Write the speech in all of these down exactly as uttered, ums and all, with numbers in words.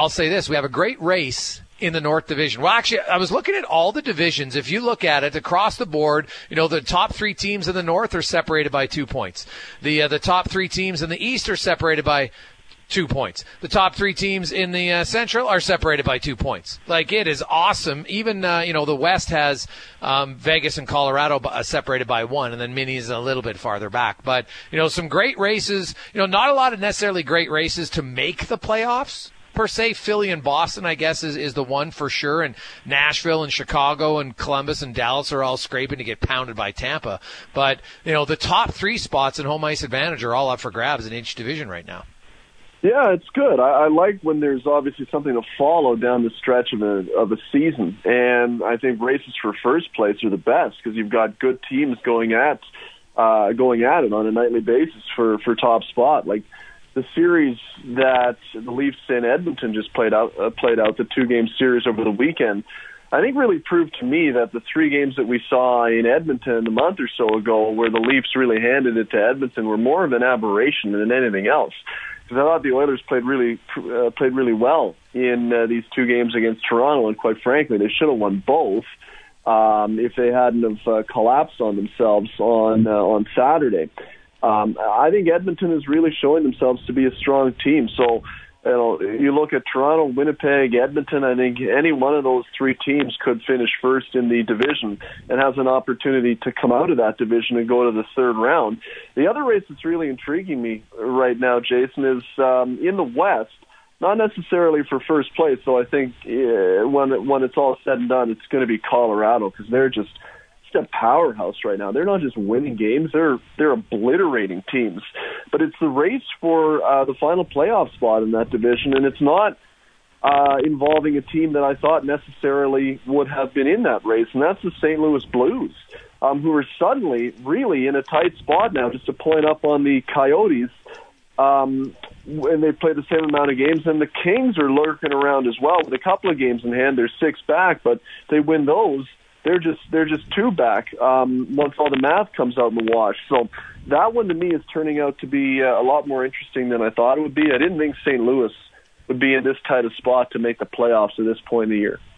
I'll say this. We have a great race in the North Division. Well, actually, I was looking at all the divisions. If you look at it across the board, you know, the top three teams in the North are separated by two points. The uh, the top three teams in the East are separated by two points. The top three teams in the uh, Central are separated by two points. Like, it is awesome. Even, uh, you know, the West has um, Vegas and Colorado uh, separated by one, and then Mini is a little bit farther back. But, you know, some great races. You know, not a lot of necessarily great races to make the playoffs, per se. Philly and Boston, I guess, is, is the one for sure. And Nashville and Chicago and Columbus and Dallas are all scraping to get pounded by Tampa. But, you know, the top three spots in home ice advantage are all up for grabs in each division right now. Yeah, it's good. I, I like when there's obviously something to follow down the stretch of a of a season, and I think races for first place are the best because you've got good teams going at uh, going at it on a nightly basis for, for top spot. Like the series that the Leafs in Edmonton just played out uh, played out the two game series over the weekend. I think really proved to me that the three games that we saw in Edmonton a month or so ago, where the Leafs really handed it to Edmonton, were more of an aberration than anything else. Because I thought the Oilers played really uh, played really well in uh, these two games against Toronto, and quite frankly, they should have won both um, if they hadn't have uh, collapsed on themselves on uh, on Saturday. Um, I think Edmonton is really showing themselves to be a strong team. So, you know, you look at Toronto, Winnipeg, Edmonton. I think any one of those three teams could finish first in the division and has an opportunity to come out of that division and go to the third round. The other race that's really intriguing me right now, Jason, is um, in the West. Not necessarily for first place, so I think uh, when when it's all said and done, it's going to be Colorado because they're just a powerhouse right now. They're not just winning games, they're they're obliterating teams. But it's the race for uh, the final playoff spot in that division, and it's not uh, involving a team that I thought necessarily would have been in that race, and that's the Saint Louis Blues, um, who are suddenly really in a tight spot now, just to point up on the Coyotes. Um, and they play the same amount of games, and the Kings are lurking around as well with a couple of games in hand. They're six back, but they win those. They're just they're just two back um, once all the math comes out in the wash. So that one to me is turning out to be uh, a lot more interesting than I thought it would be. I didn't think Saint Louis would be in this tight a spot to make the playoffs at this point in the year.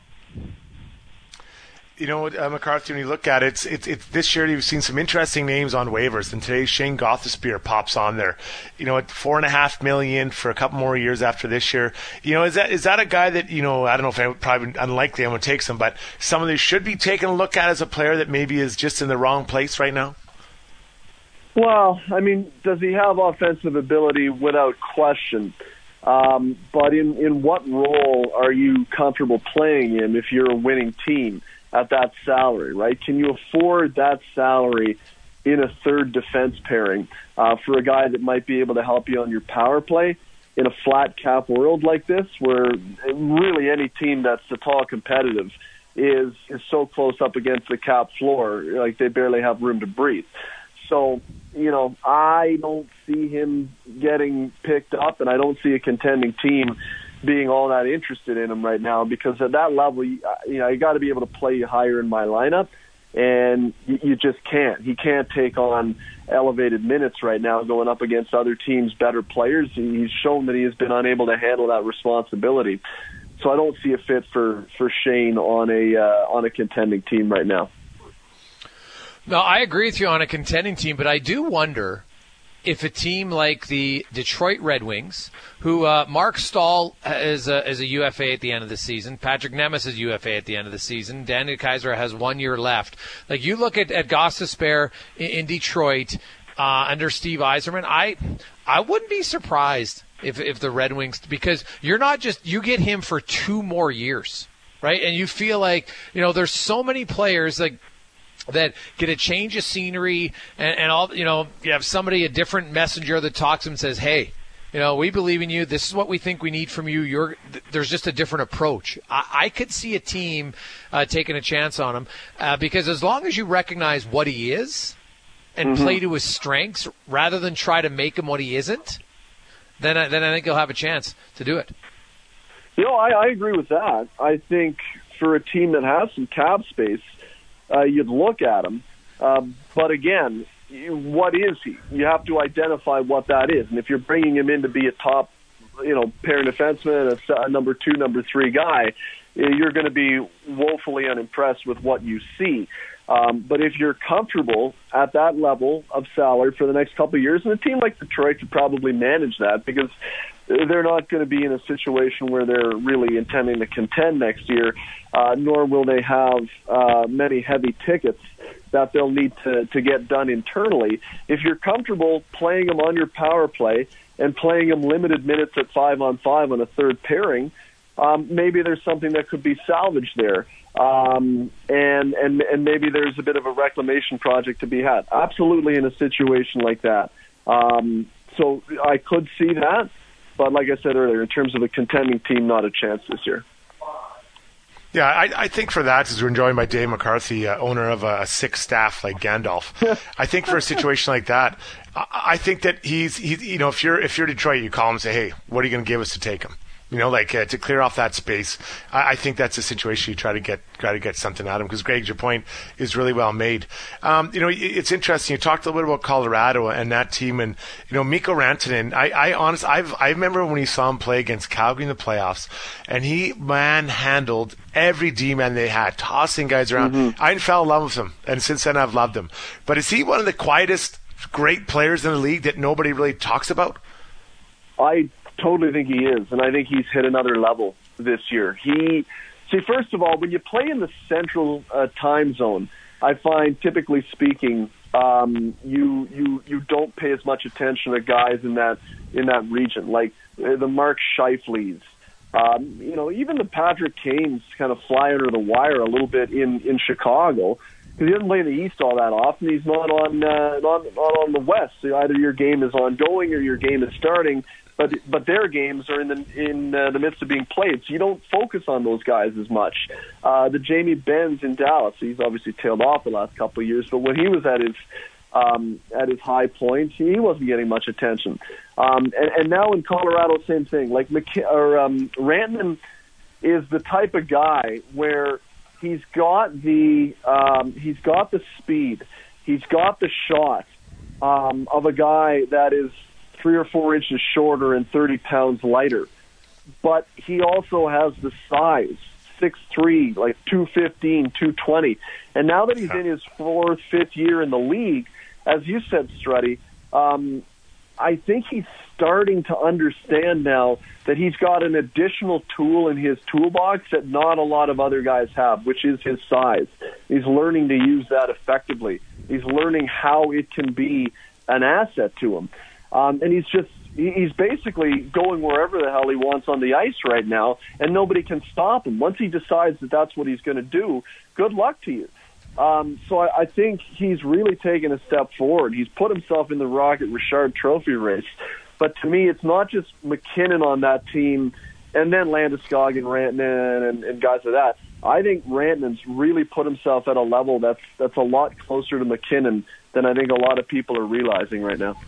You know, uh, McCarthy, when you look at it, it's, it's, it's, this year you've seen some interesting names on waivers, and today Shane Gothisbeer pops on there. You know, at four and a half million for a couple more years after this year. You know, is that is that a guy that, you know, I don't know if I would, probably unlikely anyone takes him, but someone that should be taken a look at as a player that maybe is just in the wrong place right now? Well, I mean, does he have offensive ability? Without question. Um, but in, in what role are you comfortable playing him if you're a winning team at that salary, right? Can you afford that salary in a third defense pairing uh, for a guy that might be able to help you on your power play in a flat cap world like this, where really any team that's at all competitive is is so close up against the cap floor, like they barely have room to breathe. So, you know, I don't see him getting picked up, and I don't see a contending team being all that interested in him right now, because at that level, you know, you got to be able to play higher in my lineup, and you, you just can't. He can't take on elevated minutes right now going up against other teams' better players. He's shown that he has been unable to handle that responsibility. So I don't see a fit for, for Shane on a uh, on a contending team right now. No, I agree with you on a contending team, but I do wonder if a team like the Detroit Red Wings, who uh, Mark Stahl is a, is a U F A at the end of the season, Patrick Nemeth is U F A at the end of the season, Daniel Kaiser has one year left. Like, you look at, at Gostisbehere in, in Detroit uh, under Steve Yzerman, I I wouldn't be surprised if if the Red Wings, because you're not just, you get him for two more years, right? And you feel like, you know, there's so many players like that get a change of scenery, and, and all, you know, you have somebody, a different messenger that talks to them and says, hey, you know, we believe in you. This is what we think we need from you. You're, there's just a different approach. I, I could see a team uh, taking a chance on him uh, because as long as you recognize what he is and mm-hmm. play to his strengths rather than try to make him what he isn't, then I, then I think he'll have a chance to do it. You know, I, I agree with that. I think for a team that has some cap space, Uh, you'd look at him. Um, but again, you, what is he? You have to identify what that is. And if you're bringing him in to be a top you know, pairing defenseman, a, a number two, number three guy, you're going to be woefully unimpressed with what you see. Um, but if you're comfortable at that level of salary for the next couple of years, and a team like Detroit could probably manage that because they're not going to be in a situation where they're really intending to contend next year, uh, nor will they have uh, many heavy tickets that they'll need to, to get done internally. If you're comfortable playing them on your power play and playing them limited minutes at five on five on a third pairing, um, maybe there's something that could be salvaged there. Um, and, and, and maybe there's a bit of a reclamation project to be had. Absolutely in a situation like that. Um, so I could see that. But like I said earlier, in terms of a contending team, not a chance this year. Yeah, I, I think for that, as we're enjoying by Dave McCarthy, uh, owner of a, a sick staff like Gandalf. I think for a situation like that, I, I think that he's, he's, you know, if you're if you're Detroit, you call him and say, hey, what are you going to give us to take him? You know, like uh, to clear off that space. I, I think that's a situation you try to get try to get something out of him because, Greg, your point is really well made. Um, you know, it's interesting. You talked a little bit about Colorado and that team, and you know, Mikko Rantanen. I, I honestly, I've I remember when he saw him play against Calgary in the playoffs, and he manhandled every D-man they had, tossing guys around. Mm-hmm. I fell in love with him, and since then I've loved him. But is he one of the quietest, great players in the league that nobody really talks about? I. totally think he is, and I think he's hit another level this year. He, see, first of all, when you play in the central uh, time zone, I find, typically speaking, um, you you you don't pay as much attention to guys in that in that region, like uh, the Mark Scheifele's. Um, you know, even the Patrick Kane's kind of fly under the wire a little bit in in Chicago. Because he doesn't play in the East all that often. He's not on uh, not, not on the West. So either your game is ongoing or your game is starting. But but their games are in the in uh, the midst of being played, so you don't focus on those guys as much. Uh, the Jamie Benns in Dallas, he's obviously tailed off the last couple of years, but when he was at his um, at his high point, he wasn't getting much attention. Um, and, and now in Colorado, same thing. Like McK- or um, Rantanen is the type of guy where he's got the um, he's got the speed, he's got the shot um, of a guy that is three or four inches shorter and thirty pounds lighter. But he also has the size, six three, like two fifteen, two twenty. And now that he's in his fourth, fifth year in the league, as you said, Strutty, um, I think he's starting to understand now that he's got an additional tool in his toolbox that not a lot of other guys have, which is his size. He's learning to use that effectively. He's learning how it can be an asset to him. Um, and he's just, he's basically going wherever the hell he wants on the ice right now, and nobody can stop him. Once he decides that that's what he's going to do, good luck to you. Um, so I, I think he's really taken a step forward. He's put himself in the Rocket Richard Trophy race. But to me, it's not just McKinnon on that team and then Landeskog and Rantanen and, and guys like that. I think Rantanen's really put himself at a level that's that's a lot closer to McKinnon than I think a lot of people are realizing right now.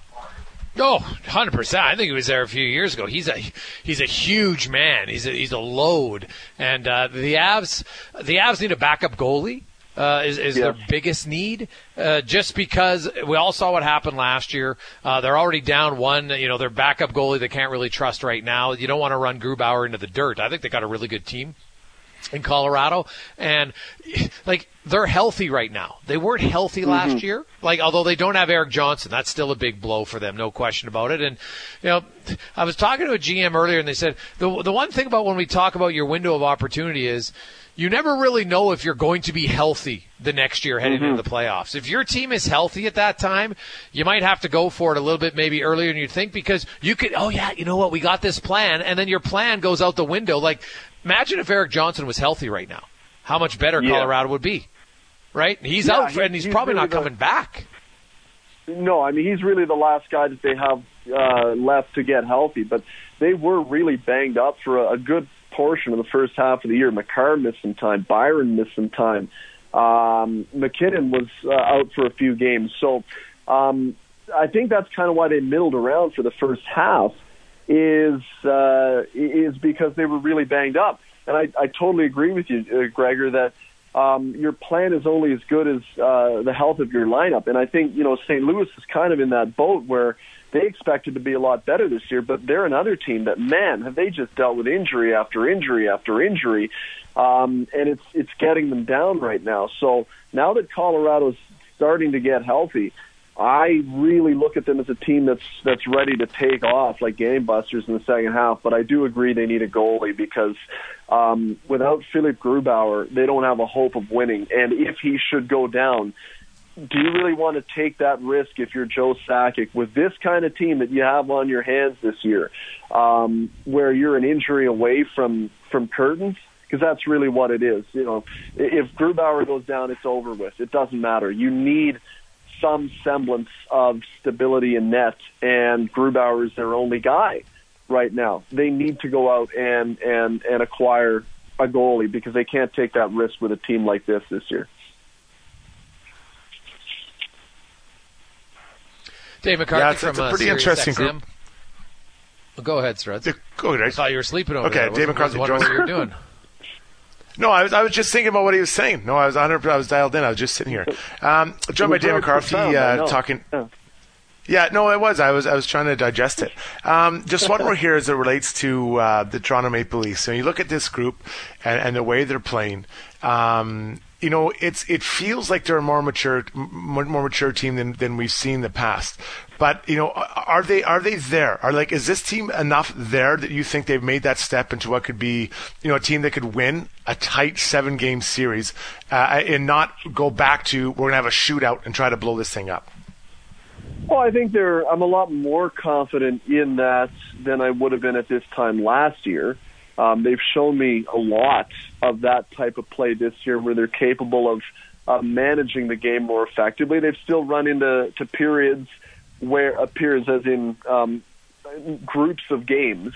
Oh, one hundred percent. I think he was there a few years ago. He's a he's a huge man. He's a, he's a load. And uh, the Avs the Avs need a backup goalie. Uh, is is yeah. their biggest need, uh, just because we all saw what happened last year. Uh, they're already down one. You know, their backup goalie they can't really trust right now. You don't want to run Grubauer into the dirt. I think they got a really good team in Colorado, and like they're healthy right now. They weren't healthy last mm-hmm. year. Like, although they don't have Eric Johnson, that's still a big blow for them, no question about it. And you know, I was talking to a G M earlier, and they said the the one thing about when we talk about your window of opportunity is you never really know if you're going to be healthy the next year heading mm-hmm. into the playoffs. If your team is healthy at that time, you might have to go for it a little bit maybe earlier than you think, because you could, oh yeah, you know what, we got this plan, and then your plan goes out the window. Like, imagine if Eric Johnson was healthy right now. How much better yeah. Colorado would be, right? He's yeah, out, for, and he's, he's probably really not coming the, back. No, I mean, he's really the last guy that they have uh, left to get healthy, but they were really banged up for a, a good portion of the first half of the year. McCarr missed some time. Byron missed some time. Um, McKinnon was uh, out for a few games. So um, I think that's kind of why they middled around for the first half, is uh, is because they were really banged up. And I, I totally agree with you, uh, Gregor, that um, your plan is only as good as uh, the health of your lineup. And I think, you know, Saint Louis is kind of in that boat where they expected to be a lot better this year, but they're another team that, man, have they just dealt with injury after injury after injury, um, and it's it's getting them down right now. So now that Colorado's starting to get healthy, I really look at them as a team that's that's ready to take off like gangbusters in the second half. But I do agree they need a goalie because um, without Philipp Grubauer, they don't have a hope of winning. And if he should go down, do you really want to take that risk if you're Joe Sakic with this kind of team that you have on your hands this year, um, where you're an injury away from from curtains? Because that's really what it is. You know, if Grubauer goes down, it's over with. It doesn't matter. You need some semblance of stability in net, and Grubauer is their only guy right now. They need to go out and, and, and acquire a goalie because they can't take that risk with a team like this this year. Dave McCarthy yeah, it's, from it's a pretty uh, interesting X M. group. Well, go ahead, Struds. Yeah, go ahead. I thought you were sleeping over okay, there. Okay, Dave McCarthy. I was wondering what you were doing. No, I was I was just thinking about what he was saying. No, I was on. I was dialed in. I was just sitting here. Um, joined by Dave McCarthy uh, talking. Yeah. Yeah, no, it was. I was I was trying to digest it. Um, just one more here as it relates to uh, the Toronto Maple Leafs. So you look at this group and, and the way they're playing. Um, you know, it's it feels like they're a more mature, more, more mature team than, than we've seen in the past. But you know, are they are they there? Are like is this team enough there that you think they've made that step into what could be, you know, a team that could win a tight seven game series uh, and not go back to we're gonna have a shootout and try to blow this thing up? Well, I think they're. I'm a lot more confident in that than I would have been at this time last year. Um, they've shown me a lot of that type of play this year where they're capable of uh, managing the game more effectively. They've still run into to periods where appears as in um, groups of games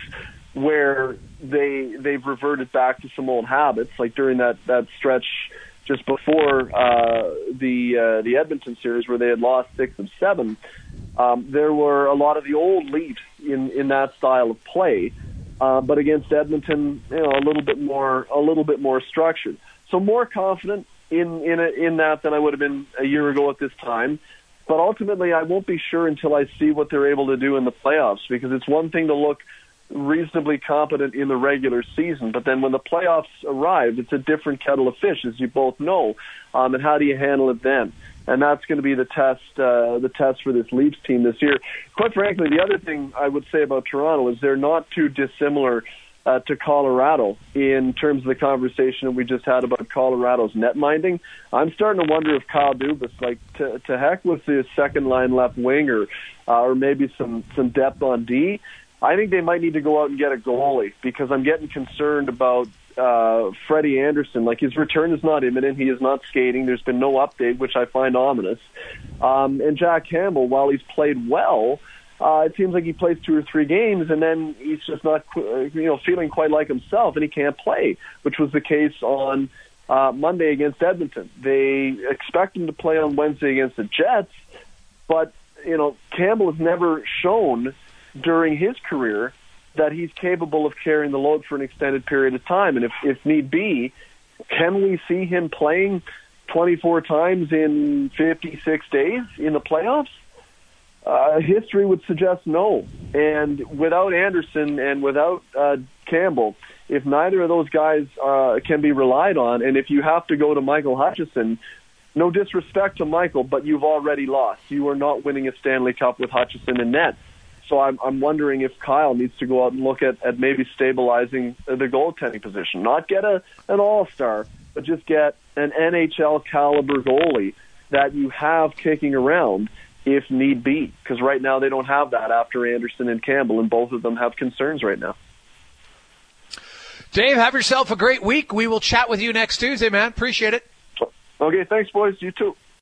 where they they've reverted back to some old habits, like during that, that stretch just before uh, the uh, the Edmonton series where they had lost six of seven. Um, there were a lot of the old Leafs in, in that style of play. Uh, but against Edmonton, you know, a little bit more, a little bit more structured. So more confident in in a, in that than I would have been a year ago at this time. But ultimately, I won't be sure until I see what they're able to do in the playoffs, because it's one thing to look reasonably competent in the regular season, but then when the playoffs arrive, it's a different kettle of fish, as you both know. Um, and how do you handle it then? And that's going to be the test, uh, the test for this Leafs team this year. Quite frankly, the other thing I would say about Toronto is they're not too dissimilar uh, to Colorado in terms of the conversation we just had about Colorado's net minding. I'm starting to wonder if Kyle Dubas, like, to, to heck with the second line left winger, uh, or maybe some, some depth on D. I think they might need to go out and get a goalie, because I'm getting concerned about uh, Freddie Anderson. Like, his return is not imminent. He is not skating. There's been no update, which I find ominous. Um, and Jack Campbell, while he's played well, uh, it seems like he plays two or three games, and then he's just not, you know, feeling quite like himself, and he can't play, which was the case on uh, Monday against Edmonton. They expect him to play on Wednesday against the Jets, but, you know, Campbell has never shown during his career that he's capable of carrying the load for an extended period of time. And if, if need be, can we see him playing twenty-four times in fifty-six days in the playoffs? Uh, history would suggest no. And without Anderson and without uh, Campbell, if neither of those guys uh, can be relied on, and if you have to go to Michael Hutchison, no disrespect to Michael, but you've already lost. You are not winning a Stanley Cup with Hutchison in net. So I'm, I'm wondering if Kyle needs to go out and look at, at maybe stabilizing the goaltending position. Not get a an all-star, but just get an N H L caliber goalie that you have kicking around if need be. Because right now they don't have that after Anderson and Campbell, and both of them have concerns right now. Dave, have yourself a great week. We will chat with you next Tuesday, man. Appreciate it. Okay, thanks, boys. You too.